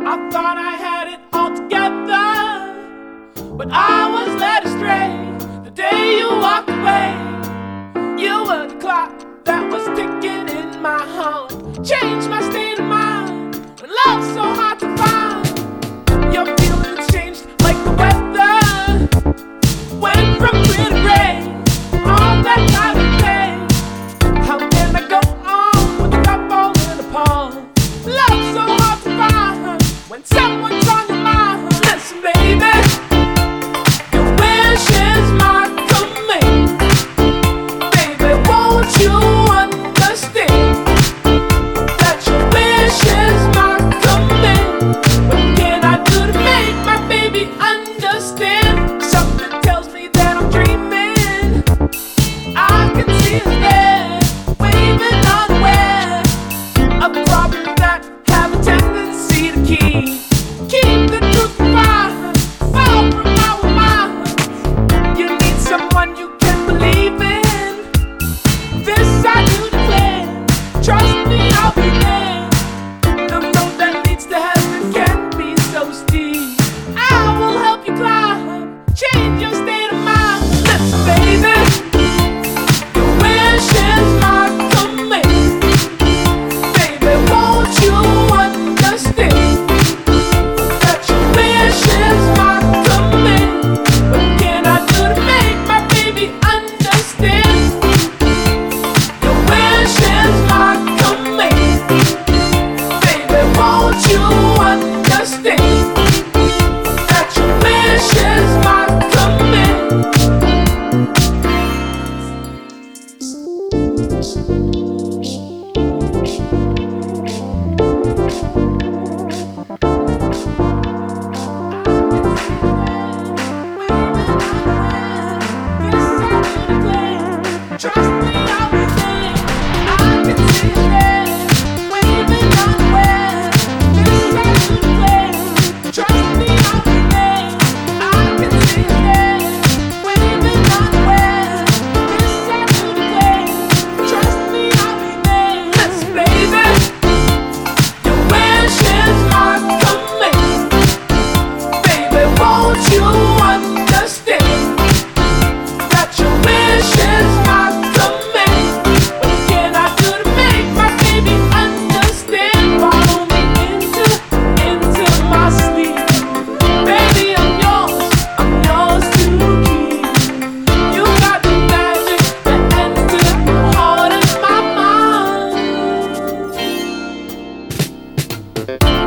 I thought I had it all together, but I was led astray the day you walked away. You were the clock that was ticking in my heart, changed my state of mind when love's so hard to find. Your feelings changed like the weather, went from clear to gray, all that night and day. How can I go on without falling apart? Love's so hard to find when someone's on your mind. Listen, baby, your wish is my command. Baby, won't you understand that your wish is my command? What can I do to make my baby understand? Something tells me that I'm dreaming. I can see us there, waving unaware of problems that have a tendency to keep the truth far from our minds. You need someone you can believe in. This I do declare. Trust me, I'll be there. The road that leads to heaven can be so steep. I will help you climb, change your state of mind. Listen, baby, your wish is my command. Baby, won't you understand that your wish is my command? What can I do to make my baby understand? Your wish is my command. Baby, won't you understand that your wish is my Trust me, I'll be there. I can see you there, waving unaware. This I do declare. Trust me, I'll be there. I can see you there, waving unaware. This I do declare. Trust me, I'll be there. Listen, baby, your wish is my command. Baby, won't you understand that your wish is my command? What can I do to make my baby understand? Follow me into my sleep. Baby, I'm yours to keep. You got the magic that entered the heart and my mind.